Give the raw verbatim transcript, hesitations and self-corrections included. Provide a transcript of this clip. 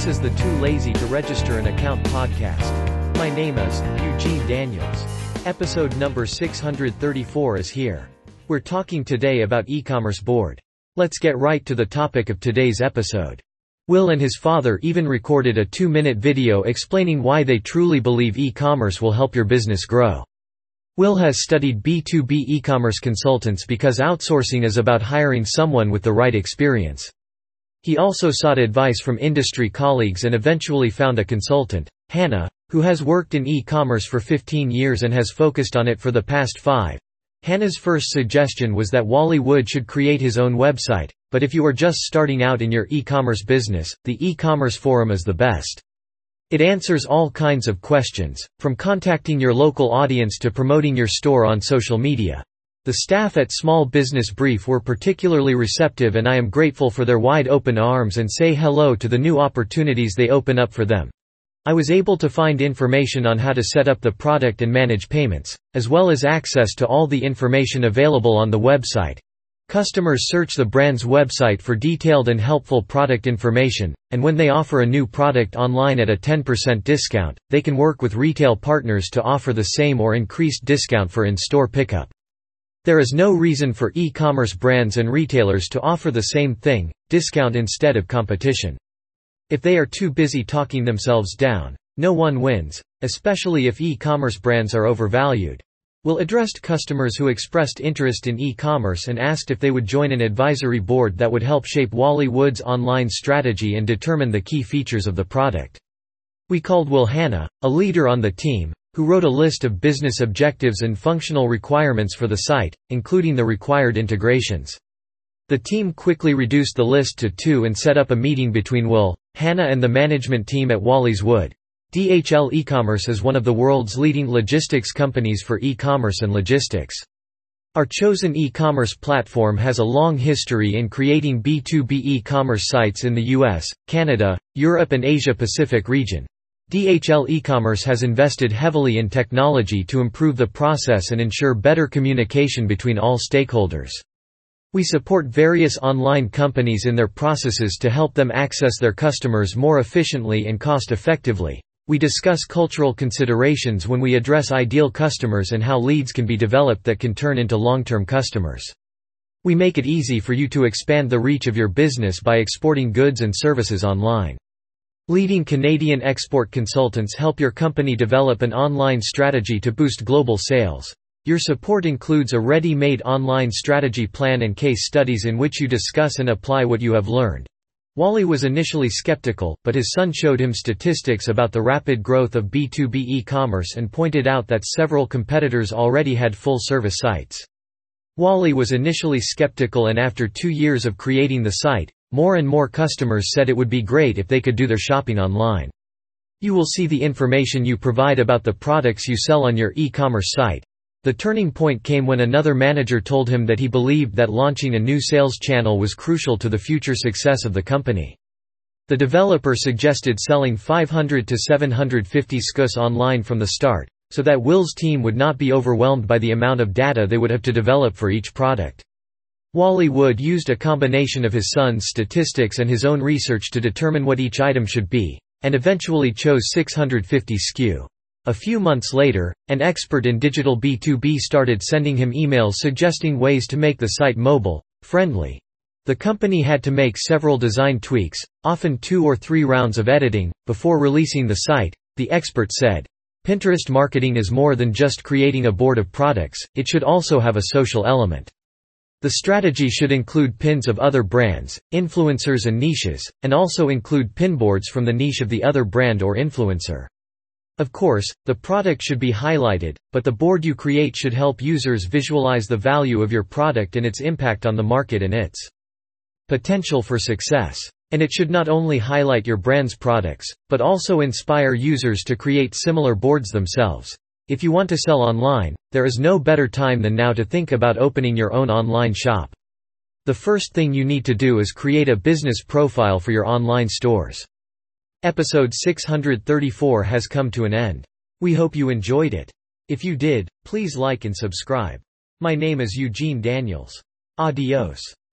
This is the Too Lazy to Register an Account podcast. My name is Eugene Daniels. Episode number six hundred thirty-four is here. We're talking today about e-commerce board. Let's get right to the topic of today's episode. Will and his father even recorded a two-minute video explaining why they truly believe e-commerce will help your business grow. Will has studied B two B e-commerce consultants because outsourcing is about hiring someone with the right experience. He also sought advice from industry colleagues and eventually found a consultant, Hannah, who has worked in e-commerce for fifteen years and has focused on it for the past five. Hannah's first suggestion was that Wally Wood should create his own website, but if you are just starting out in your e-commerce business, the e-commerce forum is the best. It answers all kinds of questions, from contacting your local audience to promoting your store on social media. The staff at Small Business Brief were particularly receptive, and I am grateful for their wide open arms and say hello to the new opportunities they open up for them. I was able to find information on how to set up the product and manage payments, as well as access to all the information available on the website. Customers search the brand's website for detailed and helpful product information, and when they offer a new product online at a ten percent discount, they can work with retail partners to offer the same or increased discount for in-store pickup. There is no reason for e-commerce brands and retailers to offer the same thing, discount instead of competition. If they are too busy talking themselves down, no one wins, especially if e-commerce brands are overvalued. Will addressed customers who expressed interest in e-commerce and asked if they would join an advisory board that would help shape Wally Wood's online strategy and determine the key features of the product. We called Will Hannah, a leader on the team, who wrote a list of business objectives and functional requirements for the site, including the required integrations. The team quickly reduced the list to two and set up a meeting between Will, Hannah and the management team at Wally's Wood. D H L eCommerce is one of the world's leading logistics companies for e-commerce and logistics. Our chosen e-commerce platform has a long history in creating B two B e-commerce sites in the U S, Canada, Europe and Asia-Pacific region. D H L eCommerce has invested heavily in technology to improve the process and ensure better communication between all stakeholders. We support various online companies in their processes to help them access their customers more efficiently and cost-effectively. We discuss cultural considerations when we address ideal customers and how leads can be developed that can turn into long-term customers. We make it easy for you to expand the reach of your business by exporting goods and services online. Leading Canadian export consultants help your company develop an online strategy to boost global sales. Your support includes a ready-made online strategy plan and case studies in which you discuss and apply what you have learned. Wally was initially skeptical, but his son showed him statistics about the rapid growth of B two B e-commerce and pointed out that several competitors already had full-service sites. Wally was initially skeptical, and after two years of creating the site, more and more customers said it would be great if they could do their shopping online. You will see the information you provide about the products you sell on your e-commerce site. The turning point came when another manager told him that he believed that launching a new sales channel was crucial to the future success of the company. The developer suggested selling five hundred to seven hundred fifty S K U S online from the start, so that Will's team would not be overwhelmed by the amount of data they would have to develop for each product. Wally Wood used a combination of his son's statistics and his own research to determine what each item should be, and eventually chose six hundred fifty S K U. A few months later, an expert in digital B two B started sending him emails suggesting ways to make the site mobile-friendly. The company had to make several design tweaks, often two or three rounds of editing, before releasing the site. The expert said, "Pinterest marketing is more than just creating a board of products, it should also have a social element. The strategy should include pins of other brands, influencers and niches, and also include pinboards from the niche of the other brand or influencer. Of course, the product should be highlighted, but the board you create should help users visualize the value of your product and its impact on the market and its potential for success. And it should not only highlight your brand's products, but also inspire users to create similar boards themselves. If you want to sell online, there is no better time than now to think about opening your own online shop. The first thing you need to do is create a business profile for your online stores." Episode six hundred thirty-four has come to an end. We hope you enjoyed it. If you did, please like and subscribe. My name is Eugene Daniels. Adios.